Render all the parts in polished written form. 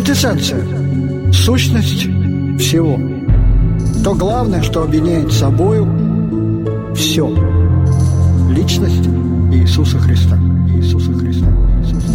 квинтэссенция, сущность всего. То главное, что объединяет собою все. Личность Иисуса Христа. Иисуса Христа. Иисуса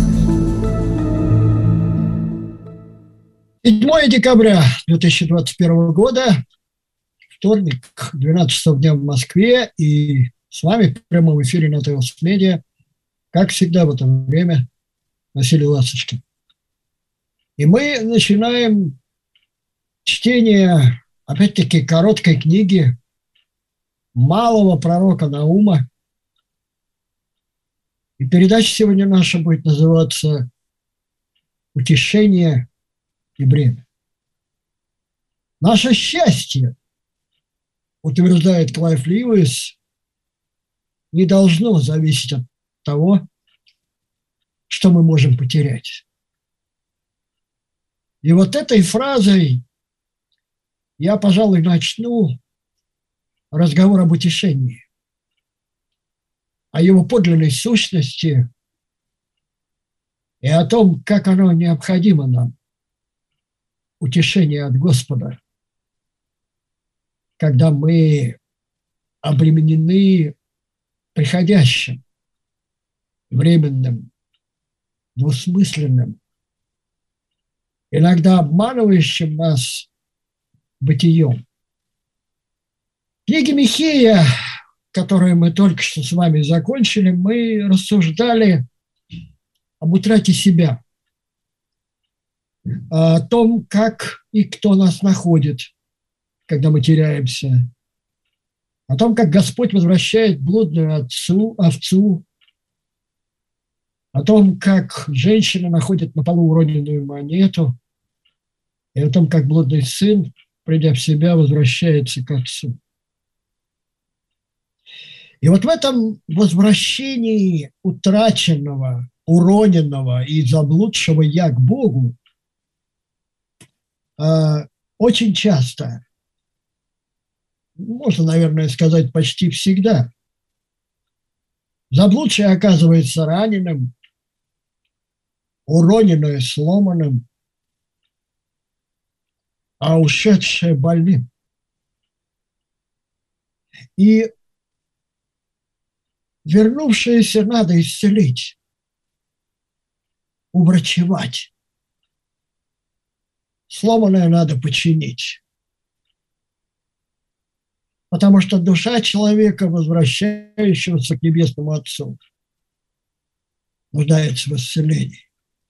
Христа. 7 декабря 2021 года, вторник, 12 часов дня в Москве, и с вами в прямом эфире на ТВС Медиа, как всегда в это время, Василий Ласточкин. И мы начинаем чтение, опять-таки, короткой книги малого пророка Наума. И передача сегодня наша будет называться «Утешение и бремя». Наше счастье, утверждает Клайв Льюис, не должно зависеть от того, что мы можем потерять. И вот этой фразой я, пожалуй, начну разговор об утешении, о его подлинной сущности и о том, как оно необходимо нам, утешение от Господа, когда мы обременены приходящим, временным, двусмысленным, иногда обманывающим нас бытием. В книге Михея, которую мы только что с вами закончили, мы рассуждали об утрате себя, о том, как и кто нас находит, когда мы теряемся, о том, как Господь возвращает блудную овцу, о том, как женщина находит на полу уроненную монету, и о том, как блудный сын, придя в себя, возвращается к отцу. И вот в этом возвращении утраченного, уроненного и заблудшего «я» к Богу очень часто, можно, наверное, сказать, почти всегда, заблудший оказывается раненым, уроненное сломанным, а ушедшее больным. И вернувшееся надо исцелить, уврачевать. Сломанное надо починить. Потому что душа человека, возвращающегося к Небесному Отцу, нуждается в исцелении.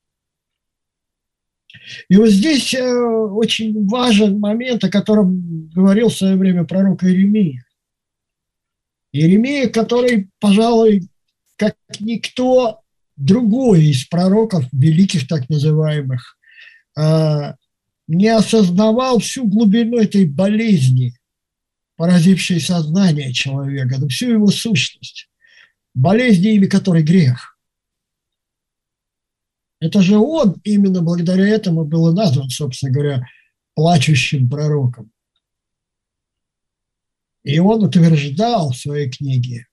И вот здесь очень важен момент, о котором говорил в свое время пророк Иеремия. Иеремия, который, пожалуй, как никто другой из пророков, великих так называемых, не осознавал всю глубину этой болезни, поразившей сознание человека, всю его сущность, болезни, имя которой грех. Это же он, именно благодаря этому был назван, собственно говоря, плачущим пророком. И он утверждал в своей книге: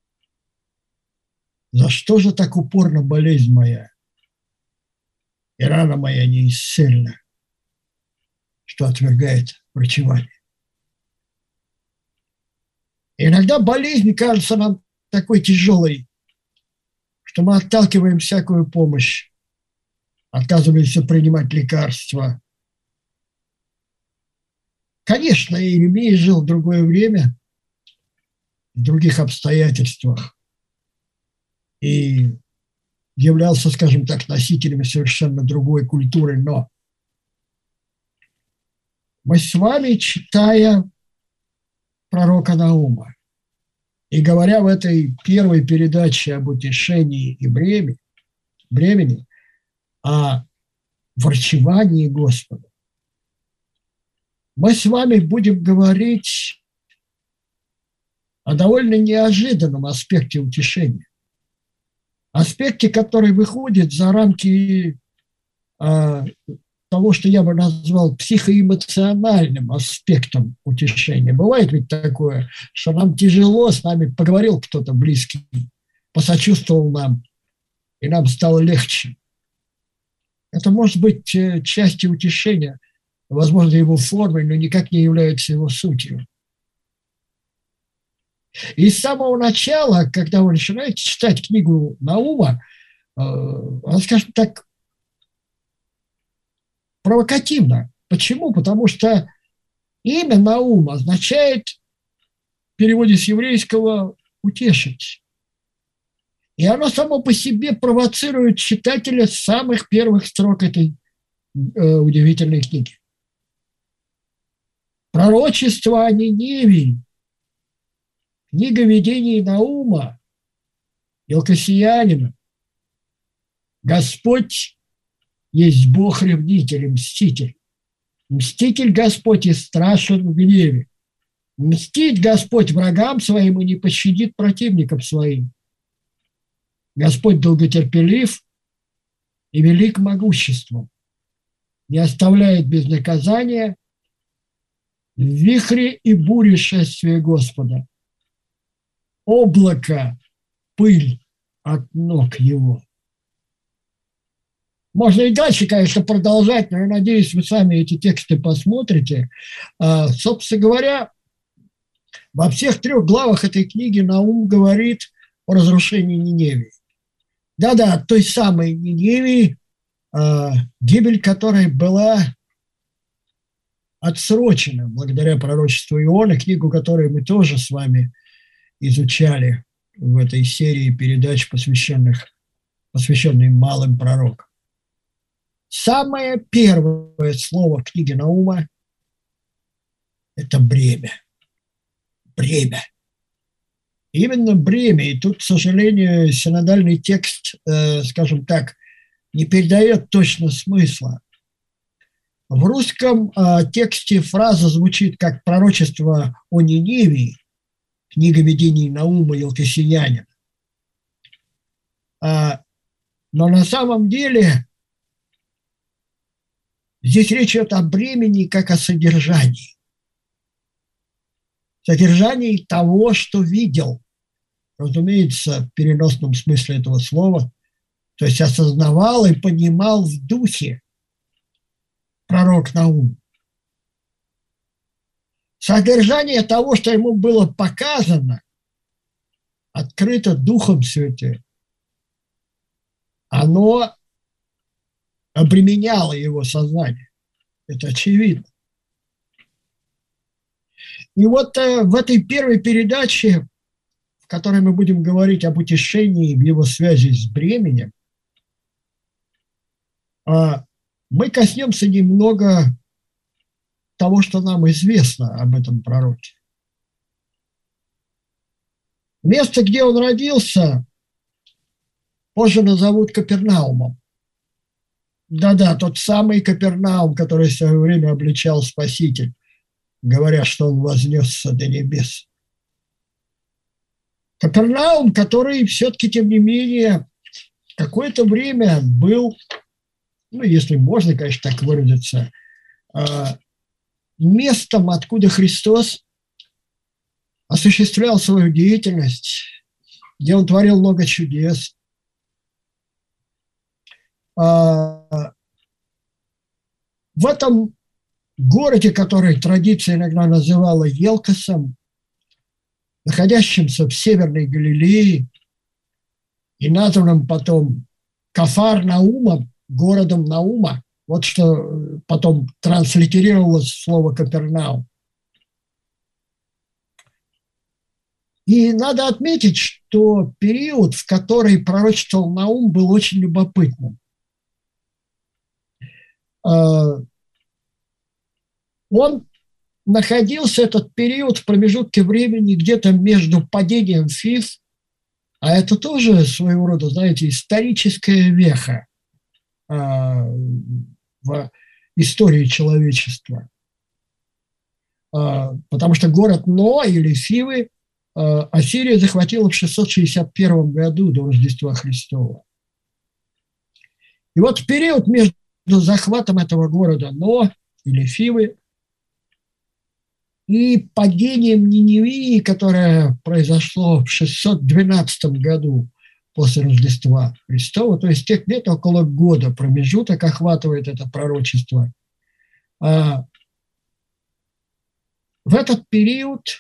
«За что же так упорна болезнь моя, и рана моя неисцельна, что отвергает врачевание». И иногда болезнь кажется нам такой тяжелой, что мы отталкиваем всякую помощь, отказываемся принимать лекарства. Конечно, Иеремия жил в другое время, в других обстоятельствах, и являлся, скажем так, носителем совершенно другой культуры, но мы с вами, читая пророка Наума и говоря в этой первой передаче об утешении и бремени, о врачевании Господа, мы с вами будем говорить о довольно неожиданном аспекте утешения. Аспекте, который выходит за рамки того, что я бы назвал психоэмоциональным аспектом утешения. Бывает ведь такое, что нам тяжело, с нами поговорил кто-то близкий, посочувствовал нам, и нам стало легче. Это может быть частью утешения, возможно, его формой, но никак не является его сутью. И с самого начала, когда вы начинаете читать книгу Наума, она, скажем так, провокативна. Почему? Потому что имя Наум означает в переводе с еврейского «утешить». И оно само по себе провоцирует читателя с самых первых строк этой удивительной книги. Пророчество о Ниневии, книга видений Наума, Елкосиянина. Господь есть Бог-ревнитель и мститель. Мститель Господь и страшен в гневе. Мстит Господь врагам своим и не пощадит противникам своим. Господь долготерпелив и велик могуществом, не оставляет без наказания в вихре и буре шествия Господа. Облако, пыль от ног его. Можно и дальше, конечно, продолжать, но я надеюсь, вы сами эти тексты посмотрите. Собственно говоря, во всех 3 главах этой книги Наум говорит о разрушении Ниневии. Да-да, той самой Ниневии, гибель которой была отсрочена благодаря пророчеству Иона, книгу которой мы тоже с вами изучали в этой серии передач, посвященной малым пророкам. Самое первое слово в книге Наума – это бремя. Бремя. Именно бремя. И тут, к сожалению, синодальный текст, скажем так, не передает точно смысла. В русском тексте фраза звучит как пророчество о Ниневии, книга видений Наума Елкосиянина. Но на самом деле здесь речь идет о бремени как о содержании. Содержании того, что видел. Разумеется, в переносном смысле этого слова. То есть осознавал и понимал в духе пророк Наум. Содержание того, что ему было показано, открыто Духом Святым, оно обременяло его сознание. Это очевидно. И вот в этой первой передаче, в которой мы будем говорить об утешении в его связи с бременем, мы коснемся немного того, что нам известно об этом пророке. Место, где он родился, позже назовут Капернаумом. Да-да, тот самый Капернаум, который в свое время обличал Спаситель, говоря, что он вознесся до небес. Капернаум, который все-таки, тем не менее, какое-то время был, ну, если можно, конечно, так выразиться, местом, откуда Христос осуществлял свою деятельность, где он творил много чудес. В этом городе, который традиция иногда называла Елкосом, находящимся в Северной Галилее и названным потом Кафарнаумом, городом Наума, вот что потом транслитерировалось в слово Капернаум. И надо отметить, что период, в который пророчествовал Наум, был очень любопытным. Он находился, этот период, в промежутке времени где-то между падением Фив, а это тоже своего рода, знаете, историческая веха в истории человечества. Потому что город Но или Фивы Ассирия захватила в 661 году до Рождества Христова. И вот в период между захватом этого города Но или Фивы и падением Ниневии, которое произошло в 612 году после Рождества Христова, то есть тех лет около года промежуток охватывает это пророчество. В этот период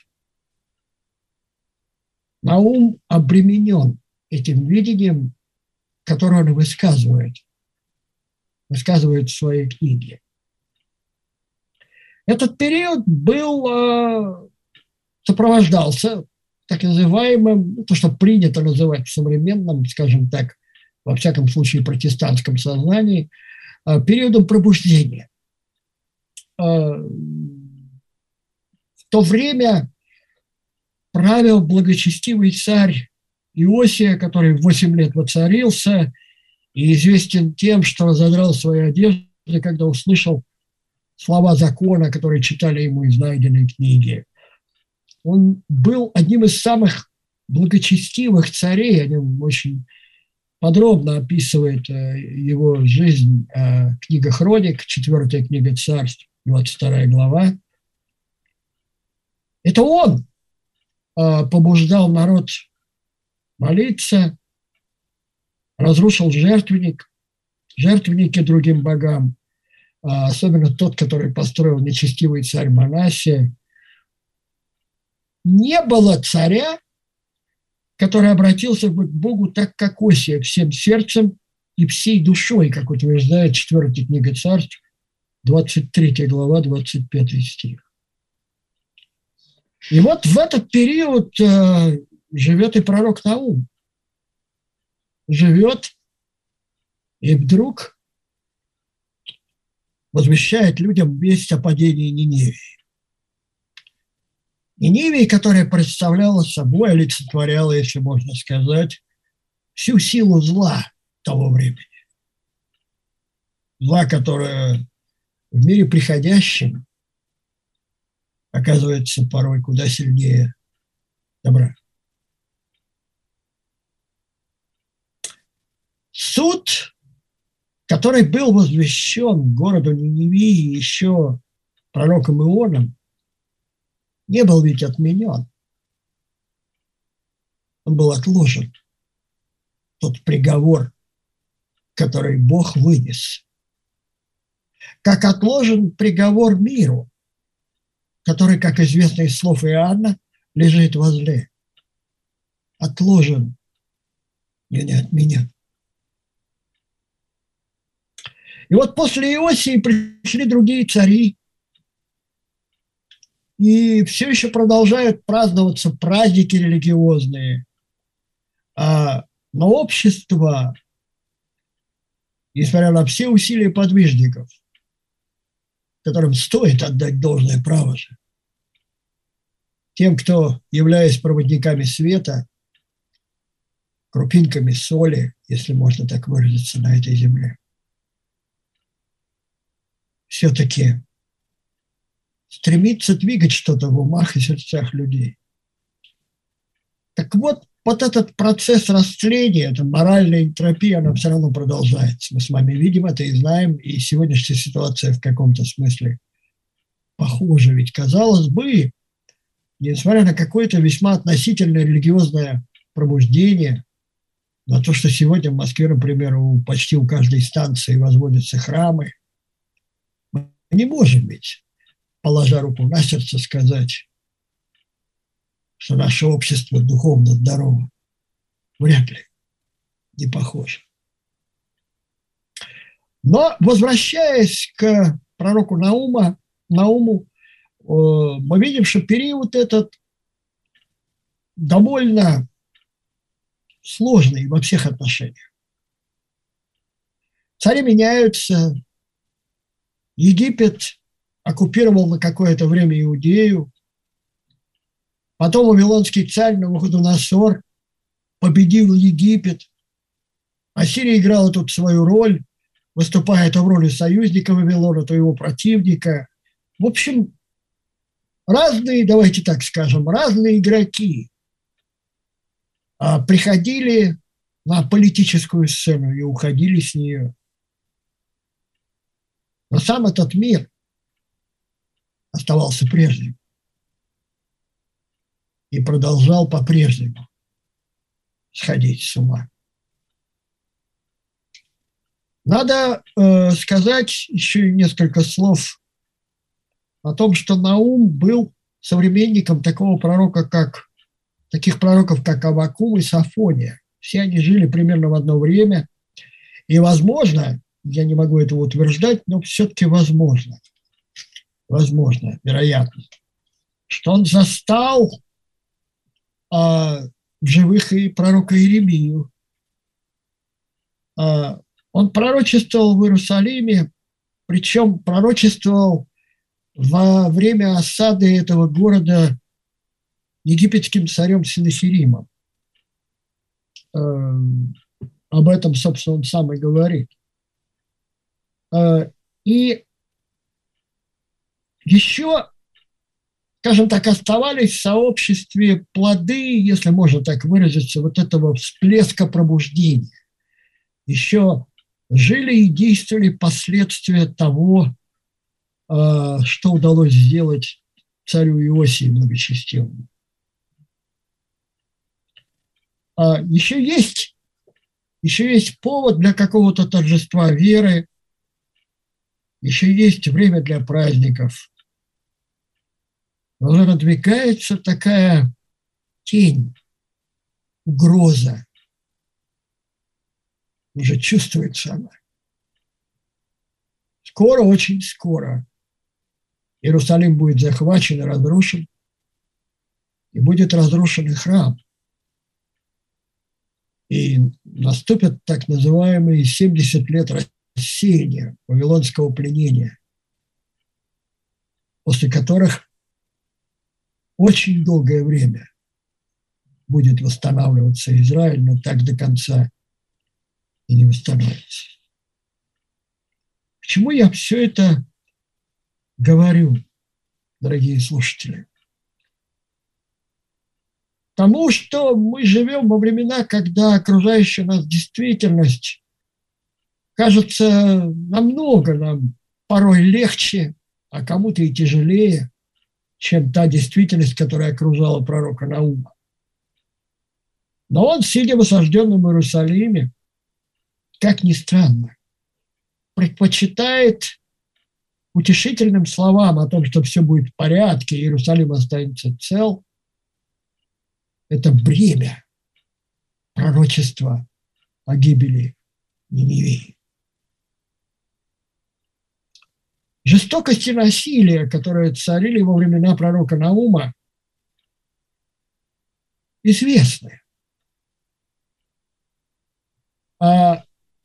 Наум обременен этим видением, которое он высказывает в своей книге. Этот период сопровождался так называемым, то, что принято называть в современном, скажем так, во всяком случае протестантском сознании, периодом пробуждения. В то время правил благочестивый царь Иосия, который 8 лет воцарился и известен тем, что разодрал свои одежды, когда услышал слова закона, которые читали ему из найденной книги. Он был одним из самых благочестивых царей, о нем очень подробно описывает его жизнь книга Хроник, 4 книга Царств, 22 глава. Это он побуждал народ молиться, разрушил жертвенники другим богам, особенно тот, который построил нечестивый царь Манассия. Не было царя, который обратился бы к Богу так, как Осия, всем сердцем и всей душой, как утверждает 4 книга Царств, 23 глава, 25 стих. И вот в этот период живет и пророк Наум. Живет и вдруг возвещает людям весть о падении Ниневии. Ниневии, которая представляла собой, олицетворяла, если можно сказать, всю силу зла того времени. Зла, которое в мире приходящем оказывается порой куда сильнее добра. Суд, который был возвещен городу Ниневии еще пророком Ионом, не был ведь отменен. Он был отложен. Тот приговор, который Бог вынес. Как отложен приговор миру, который, как известно из слов Иоанна, лежит возле. Отложен, не отменен. И вот после Иосии пришли другие цари, и все еще продолжают праздноваться праздники религиозные. Но общество, несмотря на все усилия подвижников, которым стоит отдать должное право же, тем, кто, являясь проводниками света, крупинками соли, если можно так выразиться, на этой земле, все-таки стремится двигать что-то в умах и сердцах людей. Так вот этот процесс растления, эта моральная энтропия, она все равно продолжается. Мы с вами видим это и знаем, и сегодняшняя ситуация в каком-то смысле похожа. Ведь, казалось бы, несмотря на какое-то весьма относительное религиозное пробуждение, на то, что сегодня в Москве, например, почти у каждой станции возводятся храмы, мы не можем ведь, положа руку на сердце, сказать, что наше общество духовно здорово. Вряд ли. Не похоже. Но, возвращаясь к пророку Науму, мы видим, что период этот довольно сложный во всех отношениях. Цари меняются. Египет оккупировал на какое-то время Иудею. Потом вавилонский царь Навуходоносор победил Египет. Ассирия играла тут свою роль, выступая то в роли союзника Вавилона, то его противника. В общем, разные, давайте так скажем, разные игроки приходили на политическую сцену и уходили с нее. Но сам этот мир оставался прежним и продолжал по-прежнему сходить с ума. Надо сказать еще несколько слов о том, что Наум был современником таких пророков, как Аввакум и Сафония. Все они жили примерно в одно время. И, возможно, я не могу этого утверждать, но все-таки возможно, вероятно, что он застал в живых и пророка Иеремию. Он пророчествовал в Иерусалиме, причем пророчествовал во время осады этого города египетским царем Сенахеримом. Об этом, собственно, он сам и говорит. И еще, скажем так, оставались в сообществе плоды, если можно так выразиться, вот этого всплеска пробуждения. Еще жили и действовали последствия того, что удалось сделать царю Иосии благочестивому. Еще есть повод для какого-то торжества веры, еще есть время для праздников. Но надвигается такая тень, угроза. Уже чувствуется она. Скоро, очень скоро Иерусалим будет захвачен и разрушен, и будет разрушен и храм. И наступят так называемые 70 лет рассеяния, вавилонского пленения, после которых очень долгое время будет восстанавливаться Израиль, но так до конца и не восстановится. К чему я все это говорю, дорогие слушатели? Тому, что мы живем во времена, когда окружающая нас действительность кажется нам порой легче, а кому-то и тяжелее, чем та действительность, которая окружала пророка Наума. Но он, сидя в осажденном Иерусалиме, как ни странно, предпочитает утешительным словам о том, что все будет в порядке, Иерусалим останется цел, это бремя пророчества о гибели Ниневии. Жестокость и насилие, которые царили во времена пророка Наума, известны. А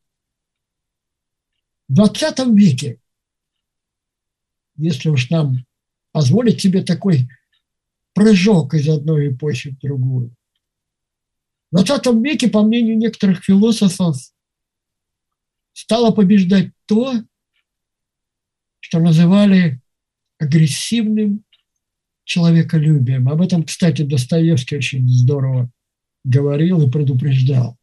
в 20 веке, если уж нам позволить себе такой прыжок из одной эпохи в другую, в 20 веке, по мнению некоторых философов, стало побеждать то, что называли агрессивным человеколюбием. Об этом, кстати, Достоевский очень здорово говорил и предупреждал.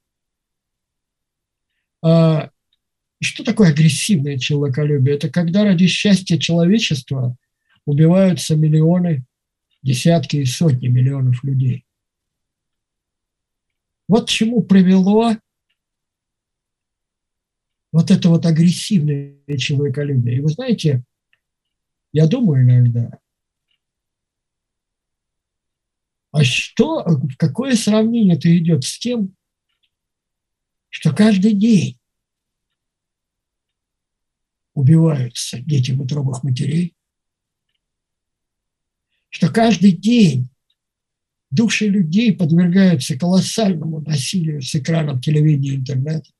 Что такое агрессивное человеколюбие? Это когда ради счастья человечества убиваются миллионы, десятки и сотни миллионов людей. Вот к чему привело вот это вот агрессивное человеколюбие. И вы знаете, я думаю иногда, в какое сравнение это идет с тем, что каждый день убиваются дети в утробах матерей, что каждый день души людей подвергаются колоссальному насилию с экранов телевидения и интернета,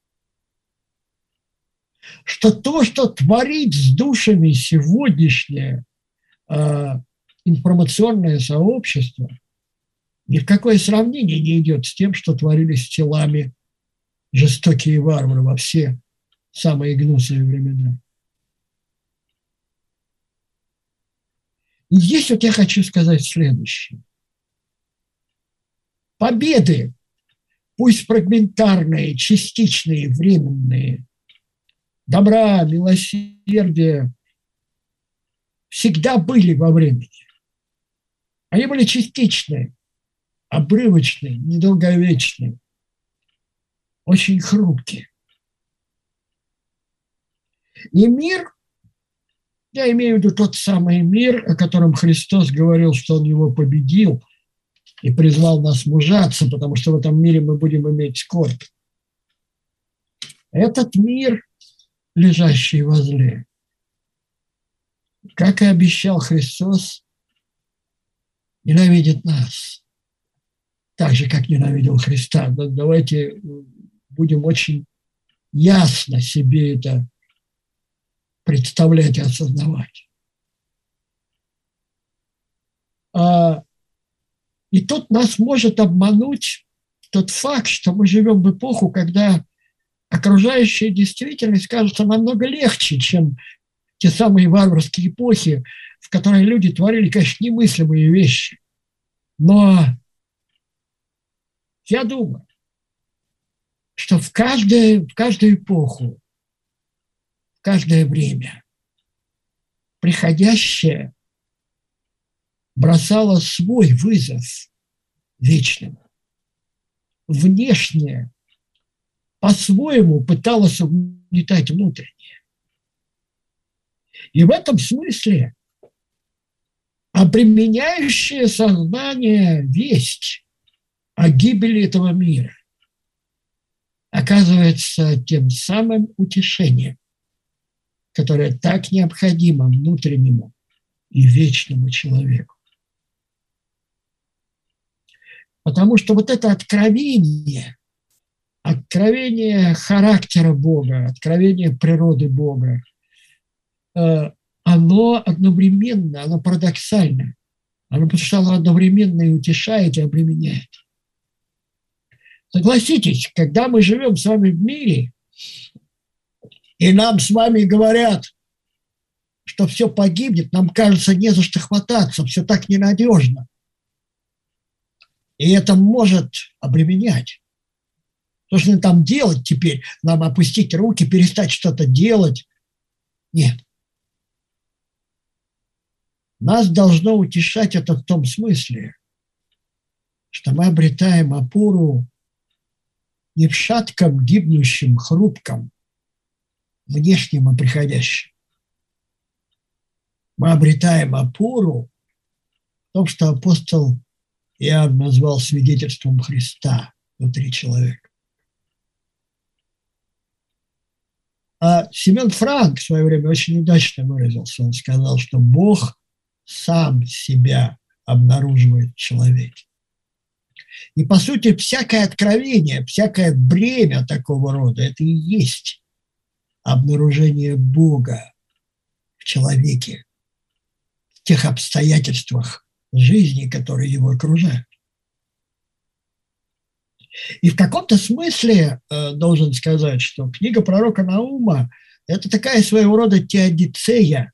что то, что творит с душами сегодняшнее информационное сообщество, ни в какое сравнение не идет с тем, что творили с телами жестокие варвары во все самые гнусные времена. И здесь вот я хочу сказать следующее. Победы, пусть фрагментарные, частичные, временные, добра, милосердия, всегда были во времени. Они были частичные, обрывочные, недолговечные, очень хрупкие. И мир, я имею в виду тот самый мир, о котором Христос говорил, что Он его победил и призвал нас мужаться, потому что в этом мире мы будем иметь скорбь. Этот мир, лежащий возле, как и обещал Христос, ненавидит нас, так же, как ненавидел Христа. Но давайте будем очень ясно себе это представлять и осознавать. И тут нас может обмануть тот факт, что мы живем в эпоху, когда окружающая действительность кажется намного легче, чем те самые варварские эпохи, в которые люди творили, конечно, немыслимые вещи. Но я думаю, что в каждую эпоху, в каждое время приходящее бросало свой вызов вечному. Внешнее по-своему пыталось угнетать внутреннее. И в этом смысле обременяющее сознание весть о гибели этого мира оказывается тем самым утешением, которое так необходимо внутреннему и вечному человеку. Потому что вот это откровение характера Бога, откровение природы Бога, оно одновременно, оно парадоксально. Потому что оно одновременно и утешает, и обременяет. Согласитесь, когда мы живем с вами в мире, и нам с вами говорят, что все погибнет, нам кажется, не за что хвататься, все так ненадежно. И это может обременять. Что же нам там делать теперь? Нам опустить руки, перестать что-то делать? Нет. Нас должно утешать это в том смысле, что мы обретаем опору не в шатком, гибнущем, хрупком, внешнем и приходящем. Мы обретаем опору в том, что апостол Иоанн назвал свидетельством Христа внутри человека. А Семен Франк в свое время очень удачно выразился. Он сказал, что Бог сам себя обнаруживает в человеке. И, по сути, всякое откровение, всякое бремя такого рода – это и есть обнаружение Бога в человеке, в тех обстоятельствах жизни, которые его окружают. И в каком-то смысле должен сказать, что книга пророка Наума – это такая своего рода теодицея.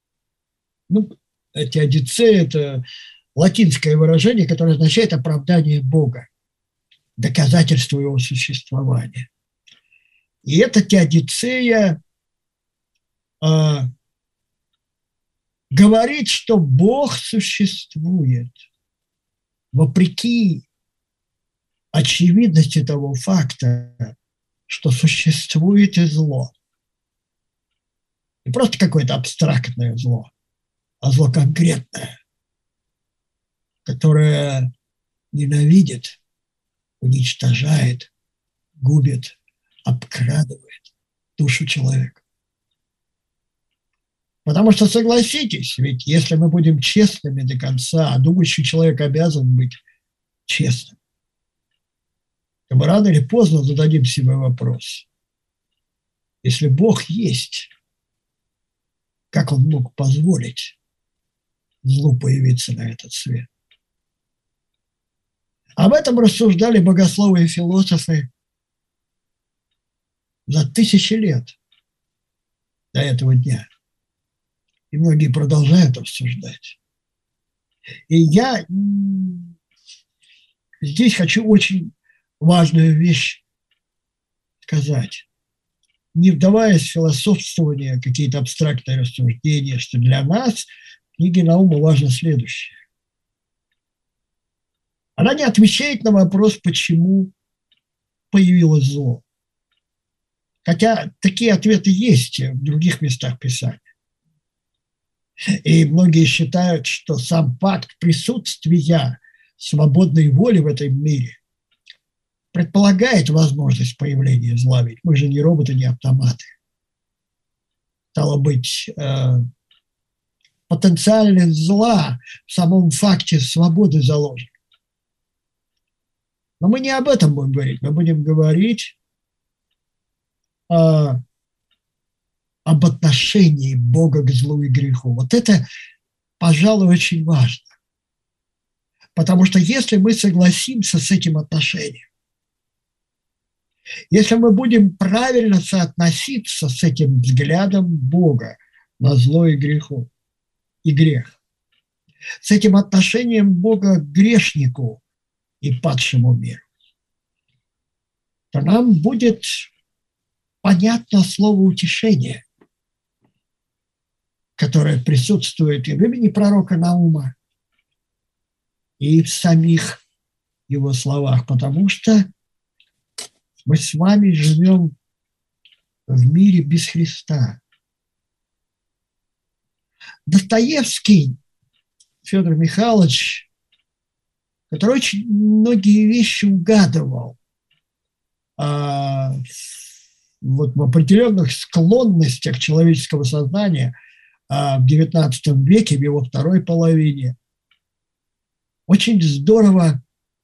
Теодицея – это латинское выражение, которое означает оправдание Бога, доказательство его существования. И эта теодицея говорит, что Бог существует вопреки очевидности того факта, что существует и зло. Не просто какое-то абстрактное зло, а зло конкретное, которое ненавидит, уничтожает, губит, обкрадывает душу человека. Потому что, согласитесь, ведь если мы будем честными до конца, а думающий человек обязан быть честным, то мы рано или поздно зададим себе вопрос. Если Бог есть, как Он мог позволить злу появиться на этот свет? Об этом рассуждали богословы и философы за тысячи лет до этого дня. И многие продолжают рассуждать. И я здесь хочу очень важную вещь сказать. Не вдаваясь в философствование, какие-то абстрактные рассуждения, что для нас в книге Наума важно следующее. Она не отвечает на вопрос, почему появилось зло. Хотя такие ответы есть в других местах Писания. И многие считают, что сам факт присутствия свободной воли в этом мире предполагает возможность появления зла. Ведь мы же не роботы, не автоматы. Стало быть, потенциальность зла в самом факте свободы заложен. Но мы не об этом будем говорить. Мы будем говорить об отношении Бога к злу и греху. Вот это, пожалуй, очень важно. Потому что если мы согласимся с этим отношением, если мы будем правильно соотноситься с этим взглядом Бога на зло и греху, и грех, с этим отношением Бога к грешнику и падшему миру, то нам будет понятно слово утешение, которое присутствует и в имени пророка Наума, и в самих его словах, потому что мы с вами живем в мире без Христа. Достоевский Федор Михайлович, который очень многие вещи угадывал вот в определенных склонностях человеческого сознания в XIX веке, в его второй половине, очень здорово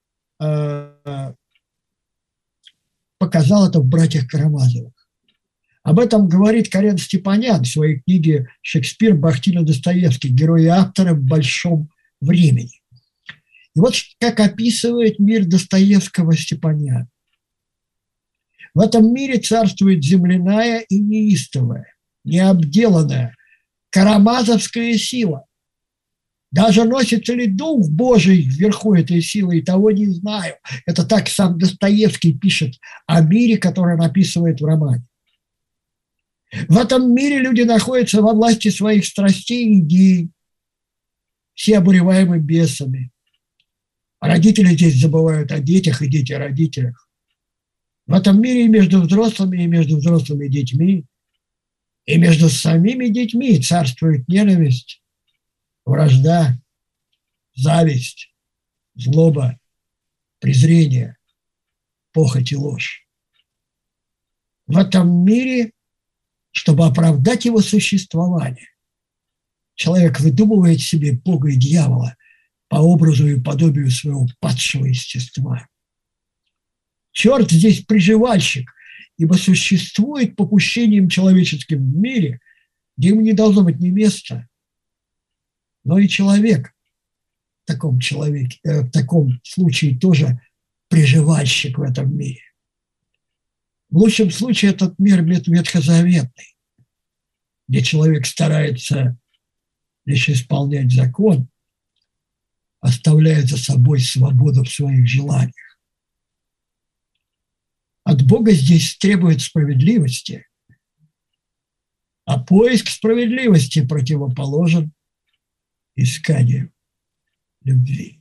показал это в «Братьях Карамазовых». Об этом говорит Карен Степанян в своей книге «Шекспир, Бахтин и Достоевский. Герои и авторы в большом времени». И вот как описывает мир Достоевского Степанян. В этом мире царствует земляная и неистовая, необделанная, карамазовская сила. Даже носится ли дух Божий вверху этой силы, и того не знаю. Это так сам Достоевский пишет о мире, который он описывает в романе. В этом мире люди находятся во власти своих страстей и идей, все обуреваемы бесами. Родители здесь забывают о детях, и дети о родителях. В этом мире и между взрослыми детьми, и между самими детьми царствует ненависть, вражда, зависть, злоба, презрение, похоть и ложь. В этом мире, чтобы оправдать его существование, человек выдумывает себе Бога и дьявола по образу и подобию своего падшего естества. Черт здесь приживальщик, ибо существует попущением человеческим в мире, где ему не должно быть ни места, но и человек в таком случае тоже приживальщик в этом мире. В лучшем случае этот мир ветхозаветный, где человек старается лишь исполнять закон, оставляя за собой свободу в своих желаниях. От Бога здесь требует справедливости, а поиск справедливости противоположен исканию любви.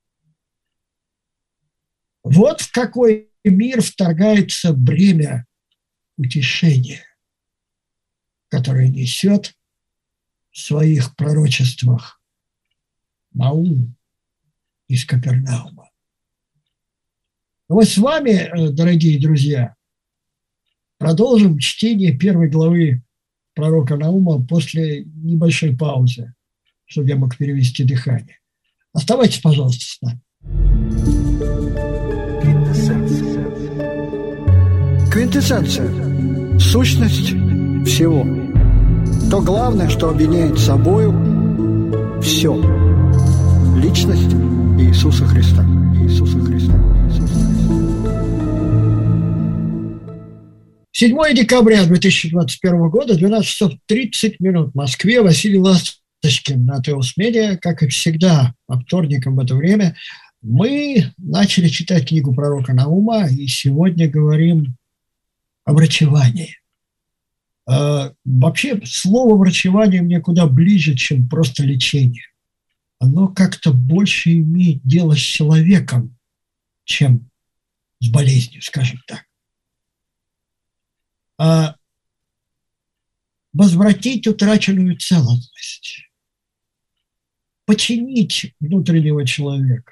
Вот в какой мир вторгается бремя утешения, которое несет в своих пророчествах Наум из Капернаума. Мы с вами, дорогие друзья, продолжим чтение первой главы пророка Наума после небольшой паузы, чтобы я мог перевести дыхание. Оставайтесь, пожалуйста, с нами. Квинтэссенция. Сущность всего. То главное, что объединяет собою все. Личность Иисуса Христа. Иисуса Христа. 7 декабря 2021 года, 12 часов 30 минут в Москве. Василий Ласточкин на ТЭОС Медиа. Как и всегда, по вторникам в это время мы начали читать книгу пророка Наума, и сегодня говорим о врачевании. Вообще, слово врачевание мне куда ближе, чем просто лечение. Оно как-то больше имеет дело с человеком, чем с болезнью, скажем так. возвратить утраченную целостность, починить внутреннего человека,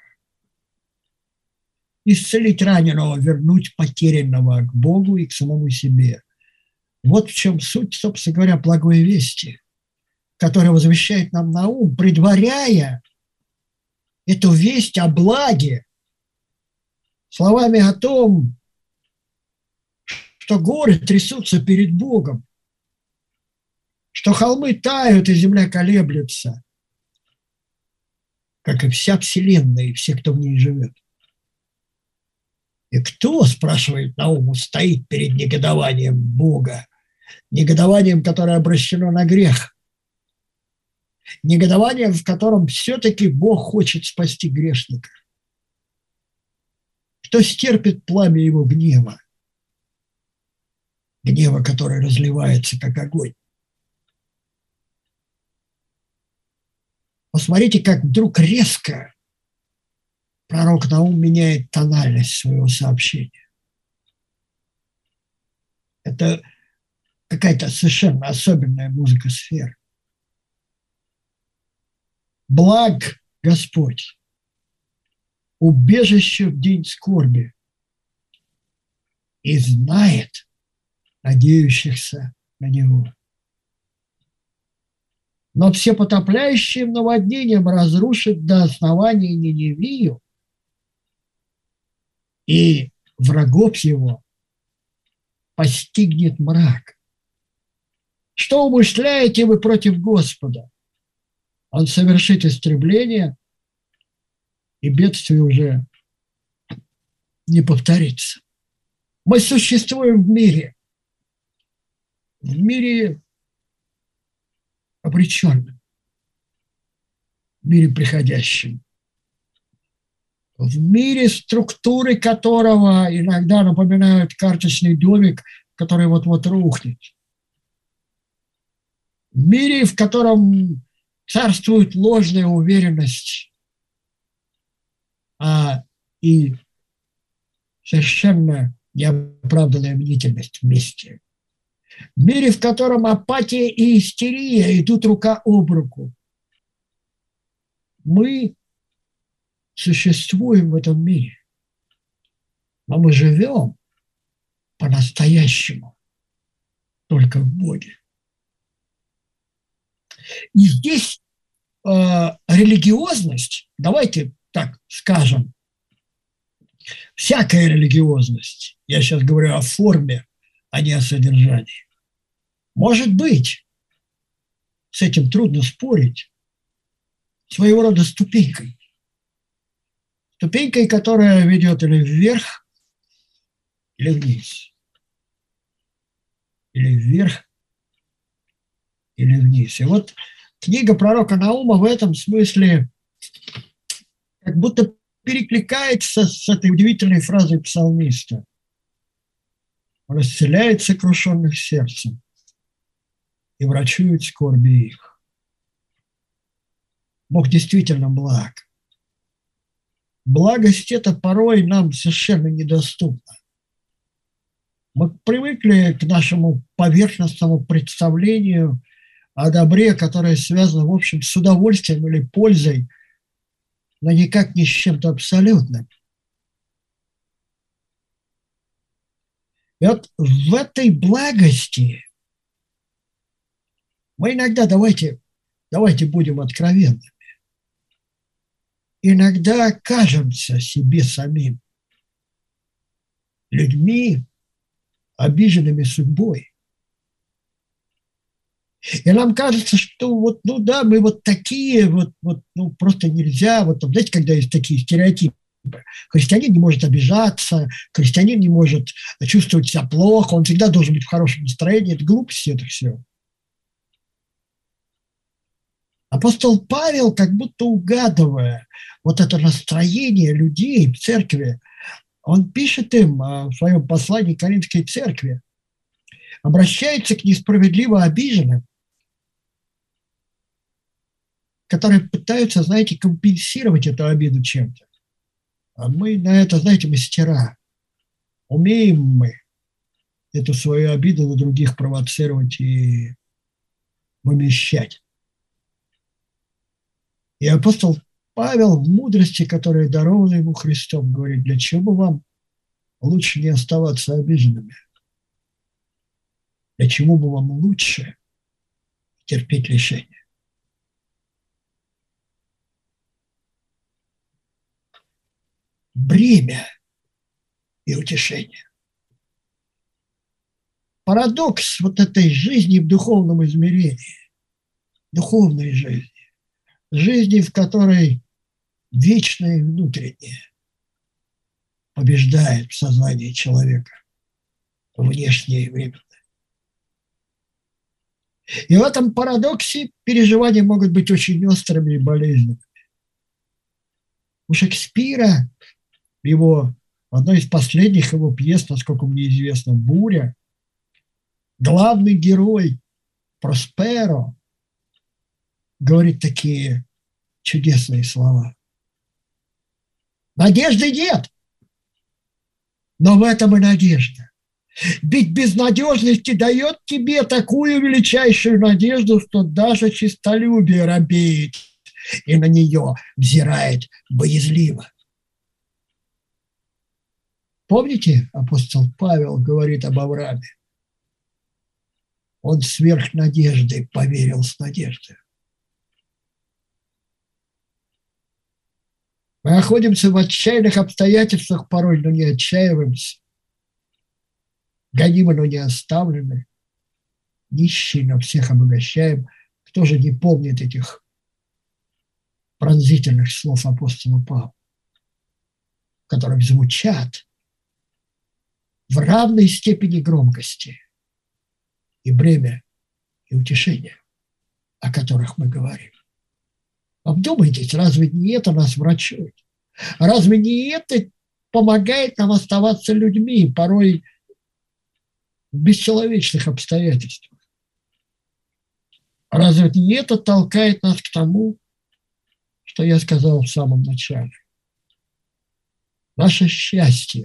исцелить раненого, вернуть потерянного к Богу и к самому себе. Вот в чем суть, собственно говоря, благой вести, которая возвещает нам Наум, предваряя эту весть о благе словами о том, что горы трясутся перед Богом, что холмы тают и земля колеблется, как и вся вселенная и все, кто в ней живет. И кто, спрашивает Наум, стоит перед негодованием Бога, негодованием, которое обращено на грех, негодованием, в котором все-таки Бог хочет спасти грешника? Кто стерпит пламя его гнева, гнева, который разливается, как огонь? Посмотрите, как вдруг резко пророк Наум меняет тональность своего сообщения. Это какая-то совершенно особенная музыкосфера. Благ Господь, убежище в день скорби, и знает надеющихся на Него. Но всепотопляющим наводнением разрушит до основания Ниневию, и врагов его постигнет мрак. Что умышляете вы против Господа? Он совершит истребление, и бедствие уже не повторится. Мы существуем в мире обреченном, в мире приходящем, в мире, структуры которого иногда напоминают карточный домик, который вот-вот рухнет. В мире, в котором царствует ложная уверенность и совершенно неоправданная мнительность вместе. В мире, в котором апатия и истерия идут рука об руку. Мы существуем в этом мире, но мы живем по-настоящему только в Боге. И здесь религиозность, давайте так скажем, всякая религиозность, я сейчас говорю о форме, а не о содержании, может быть, с этим трудно спорить, своего рода ступенькой. Ступенькой, которая ведет или вверх, или вниз. Или вверх, или вниз. И вот книга пророка Наума в этом смысле как будто перекликается с этой удивительной фразой псалмиста. Он исцеляет сокрушенных сердцем и врачует скорби их. Бог действительно благ. Благость эта порой нам совершенно недоступна. Мы привыкли к нашему поверхностному представлению о добре, которое связано, в общем, с удовольствием или пользой, но никак не с чем-то абсолютным. И вот в этой благости мы иногда, давайте будем откровенными, иногда кажемся себе самим людьми, обиженными судьбой. И нам кажется, что мы вот такие, просто нельзя, знаете, когда есть такие стереотипы. Христианин не может обижаться, христианин не может чувствовать себя плохо, он всегда должен быть в хорошем настроении. Это глупости, это все. Апостол Павел, как будто угадывая вот это настроение людей в церкви, он пишет им в своем послании к Коринфской церкви, обращается к несправедливо обиженным, которые пытаются, знаете, компенсировать эту обиду чем-то. А мы на это, знаете, мастера. Умеем мы эту свою обиду на других провоцировать и вымещать. И апостол Павел в мудрости, которая дарована ему Христом, говорит, для чего бы вам лучше не оставаться обиженными? Для чего бы вам лучше терпеть лишение? Бремя и утешение. Парадокс вот этой жизни в духовном измерении, духовной жизни, в которой вечное и внутреннее побеждает в сознании человека внешнее и временное. И в этом парадоксе переживания могут быть очень острыми и болезненными. У Шекспира, в одной из последних его пьес, насколько мне известно, «Буря», главный герой Просперо говорит такие чудесные слова. Надежды нет, но в этом и надежда. Ведь безнадежность дает тебе такую величайшую надежду, что даже честолюбие робеет и на нее взирает боязливо. Помните, апостол Павел говорит об Аврааме? Он сверх надежды поверил с надеждой. Мы находимся в отчаянных обстоятельствах порой, но не отчаиваемся. Гонимы, но не оставлены. Нищие, но всех обогащаем. Кто же не помнит этих пронзительных слов апостола Павла, в которых звучат в равной степени громкости и бремя, и утешение, о которых мы говорим. Обдумайтесь, разве не это нас врачует? Разве не это помогает нам оставаться людьми, порой в бесчеловечных обстоятельствах? Разве не это толкает нас к тому, что я сказал в самом начале? Наше счастье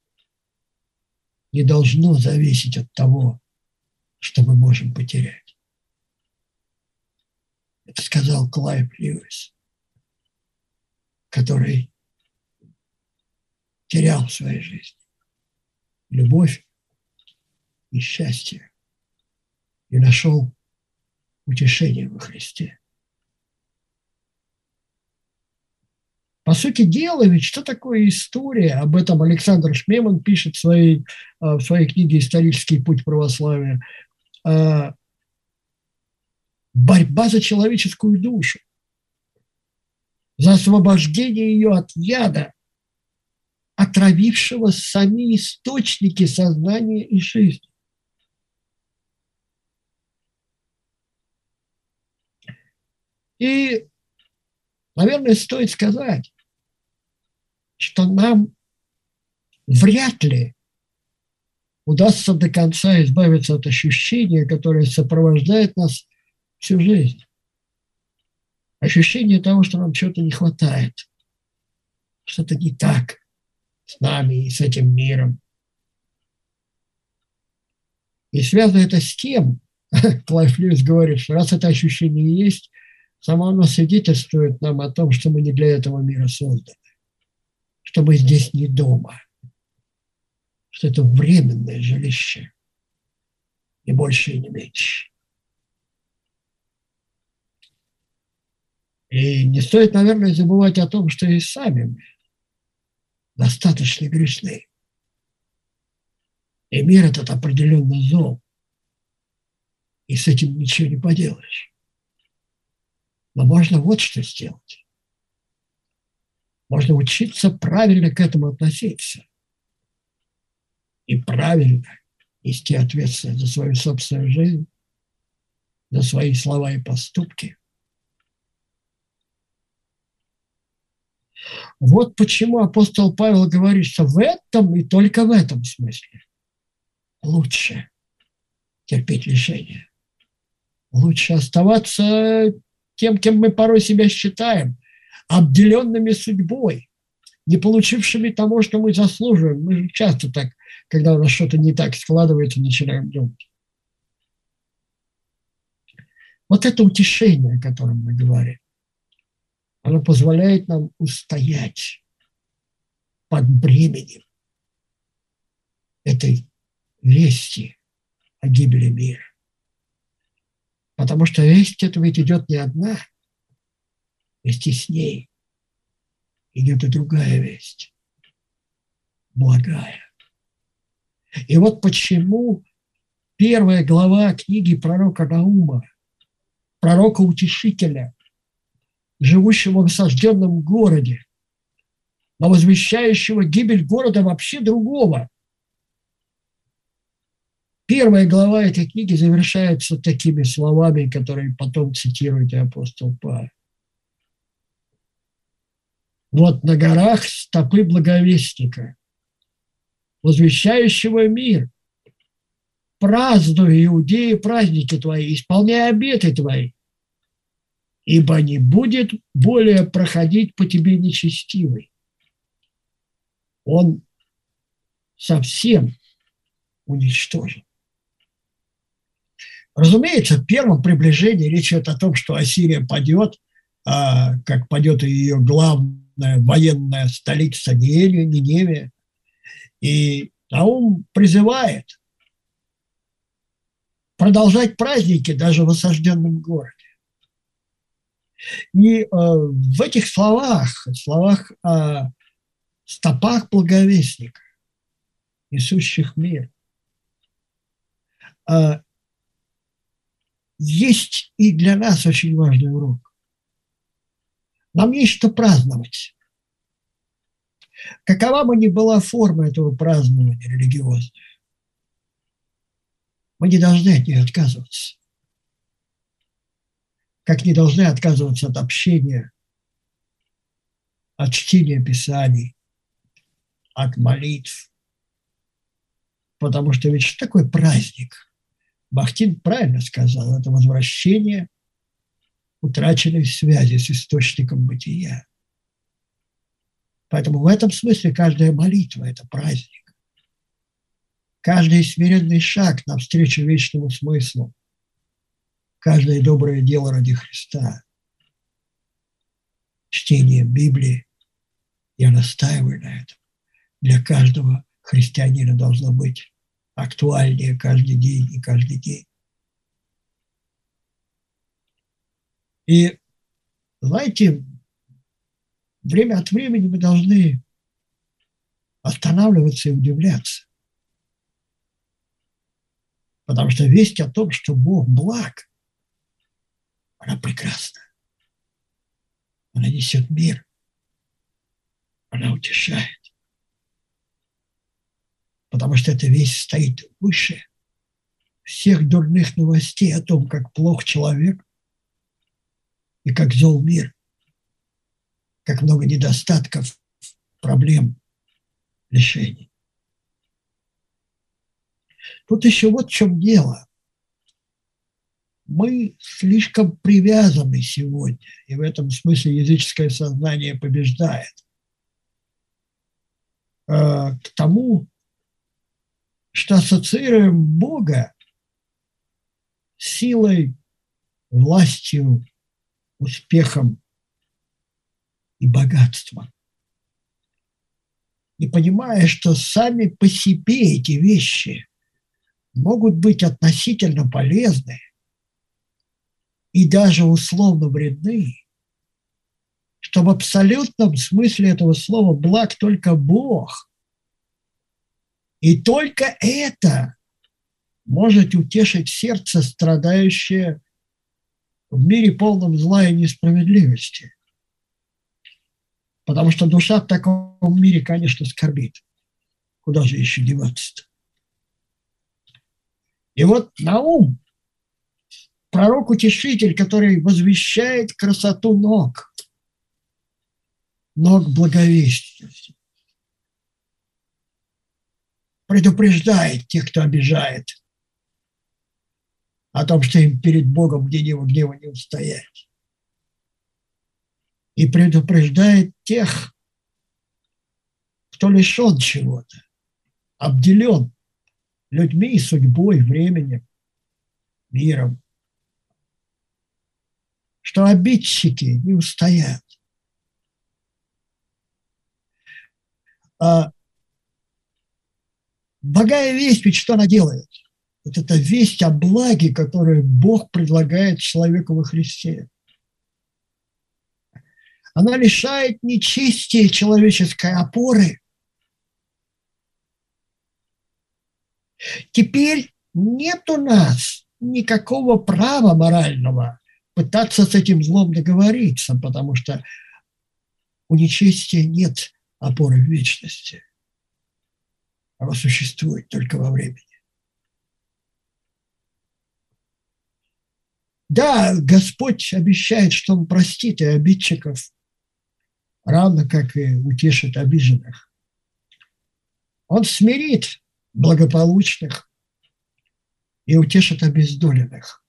не должно зависеть от того, что мы можем потерять. Это сказал Клайв Льюис, который терял в своей жизни любовь и счастье и нашел утешение во Христе. По сути дела, ведь что такое история? Об этом Александр Шмеман пишет в своей книге «Исторический путь православия». Борьба за человеческую душу, за освобождение ее от яда, отравившего сами источники сознания и жизни. И, наверное, стоит сказать, что нам вряд ли удастся до конца избавиться от ощущения, которое сопровождает нас всю жизнь. Ощущение того, что нам чего-то не хватает, что-то не так с нами и с этим миром. И связано это с тем, Клайв Льюис говорит, что раз это ощущение есть, само оно свидетельствует нам о том, что мы не для этого мира созданы, что мы здесь не дома, что это временное жилище, не больше и не меньше. И не стоит, наверное, забывать о том, что и сами мы достаточно грешны. И мир этот определенно зол. И с этим ничего не поделаешь. Но можно вот что сделать. Можно учиться правильно к этому относиться. И правильно нести ответственность за свою собственную жизнь, за свои слова и поступки. Вот почему апостол Павел говорит, что в этом и только в этом смысле лучше терпеть лишения. Лучше оставаться тем, кем мы порой себя считаем, обделенными судьбой, не получившими того, что мы заслуживаем. Мы же часто так когда у нас что-то не так складывается, начинаем думать. Вот это утешение, о котором мы говорим, оно позволяет нам устоять под бременем этой вести о гибели мира. Потому что весть эта ведь идет не одна, вместе с ней идет и другая весть, благая. И вот почему первая глава книги пророка Наума, пророка-утешителя, живущего в осажденном городе, но возвещающего гибель города вообще другого. Первая глава этой книги завершается такими словами, которые потом цитирует и апостол Павел. Вот на горах стопы благовестника, возвещающего мир. Празднуй, иудеи, праздники твои, исполняй обеты твои, ибо не будет более проходить по тебе нечестивый. Он совсем уничтожен. Разумеется, в первом приближении речь идет о том, что Ассирия падет, как падет и ее главная военная столица Ниневия. И Наум призывает продолжать праздники даже в осажденном городе. И в этих словах о стопах благовестника, несущих мир, есть и для нас очень важный урок. Нам есть что праздновать. Какова бы ни была форма этого празднования религиозная, мы не должны от нее отказываться. Как не должны отказываться от общения, от чтения Писаний, от молитв. Потому что ведь что такое праздник? Бахтин правильно сказал, это возвращение утраченной связи с источником бытия. Поэтому в этом смысле каждая молитва – это праздник. Каждый смиренный шаг навстречу вечному смыслу, каждое доброе дело ради Христа, чтение Библии, я настаиваю на этом, для каждого христианина должно быть актуальнее каждый день и каждый день. И, знаете, время от времени мы должны останавливаться и удивляться. Потому что весть о том, что Бог благ, она прекрасна. Она несет мир. Она утешает. Потому что эта весть стоит выше всех дурных новостей о том, как плох человек и как зол мир, как много недостатков, проблем, лишений. Тут еще вот в чем дело. Мы слишком привязаны сегодня, и в этом смысле языческое сознание побеждает, к тому, что ассоциируем Бога с силой, властью, успехом и богатством. Не понимая, что сами по себе эти вещи могут быть относительно полезны и даже условно вредны, что в абсолютном смысле этого слова благ только Бог. И только это может утешить сердце, страдающее в мире полном зла и несправедливости. Потому что душа в таком мире, конечно, скорбит. Куда же еще деваться-то? И вот Наум, пророк-утешитель, который возвещает красоту ног благовестия, предупреждает тех, кто обижает, о том, что им перед Богом гнева не устоять. И предупреждает тех, кто лишен чего-то, обделен людьми, судьбой, временем, миром, что обидчики не устоят. А благая весть, ведь что она делает? Вот это весть о благе, которую Бог предлагает человеку во Христе. Она лишает нечестия человеческой опоры. Теперь нет у нас никакого права морального пытаться с этим злом договориться, потому что у нечестия нет опоры в вечности. Оно существует только во времени. Да, Господь обещает, что Он простит и обидчиков, равно как и утешит обиженных. Он смирит благополучных и утешит обездоленных.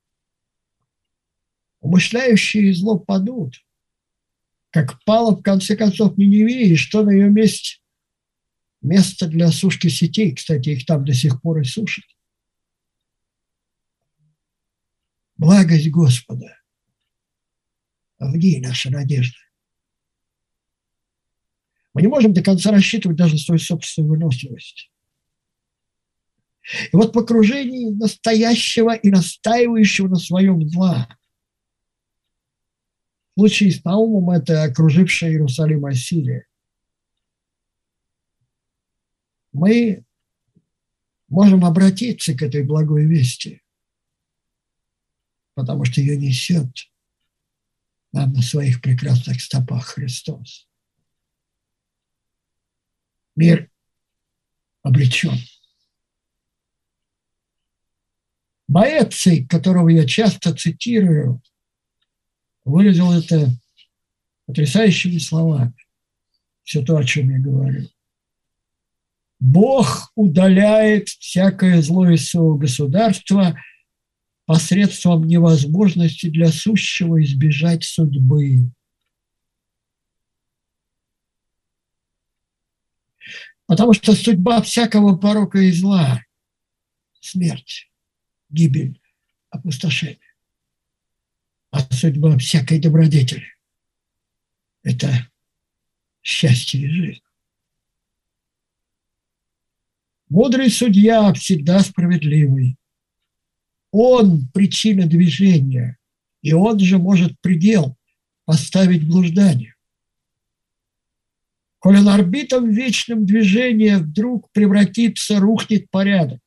Умышляющие зло падут, как пало в конце концов Ниневии, и что на ее месте? Место для сушки сетей, кстати, их там до сих пор и сушат. Благость Господа, в ней наша надежда. Мы не можем до конца рассчитывать даже свою собственную выносливость. И вот в окружении настоящего и настаивающего на своем зла, в случае с Наумом это окружившая Иерусалим Ассирия, мы можем обратиться к этой благой вести, потому что ее несет нам на своих прекрасных стопах Христос. Мир обречен. Боэций, которого я часто цитирую, выразил это потрясающими словами. Все то, о чем я говорю. Бог удаляет всякое зло из своего государства посредством невозможности для сущего избежать судьбы. Потому что судьба всякого порока и зла – смерть, гибель, опустошение. А судьба всякой добродетели – это счастье и жизнь. Мудрый судья всегда справедливый. Он – причина движения, и он же может предел поставить в блуждание. Коли он орбитом в вечном движении вдруг превратится, рухнет порядок.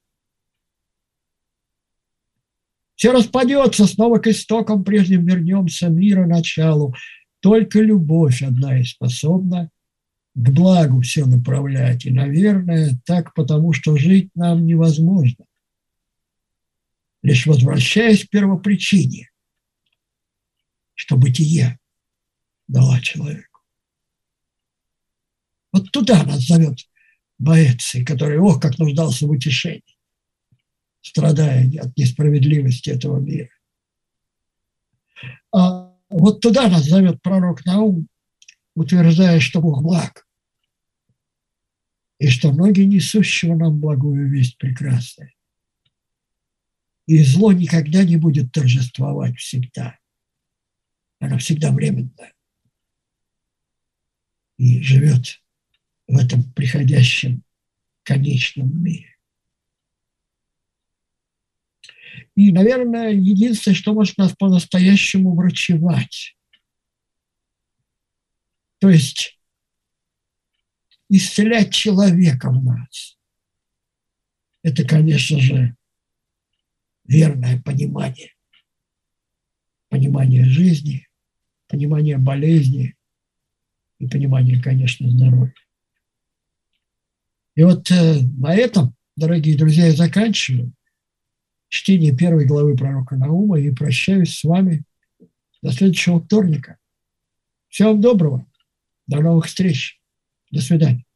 Все распадется, снова к истокам прежним вернемся, мира началу. Только любовь одна и способна к благу все направлять. И, наверное, так потому, что жить нам невозможно. Лишь возвращаясь к первопричине, что бытие дала человеку. Вот туда нас зовет Боэций, который, ох, как нуждался в утешении, страдая от несправедливости этого мира. А вот туда нас зовет пророк Наум, утверждая, что Бог благ, и что ноги несущего нам благую весть прекрасная. И зло никогда не будет торжествовать всегда. Оно всегда временное. И живет в этом приходящем конечном мире. И, наверное, единственное, что может нас по-настоящему врачевать, то есть исцелять человека в нас, это, конечно же, верное понимание. Понимание жизни, понимание болезни и понимание, конечно, здоровья. И вот на этом, дорогие друзья, я заканчиваю чтение 1 главы пророка Наума и прощаюсь с вами до следующего вторника. Всего вам доброго. До новых встреч. До свидания.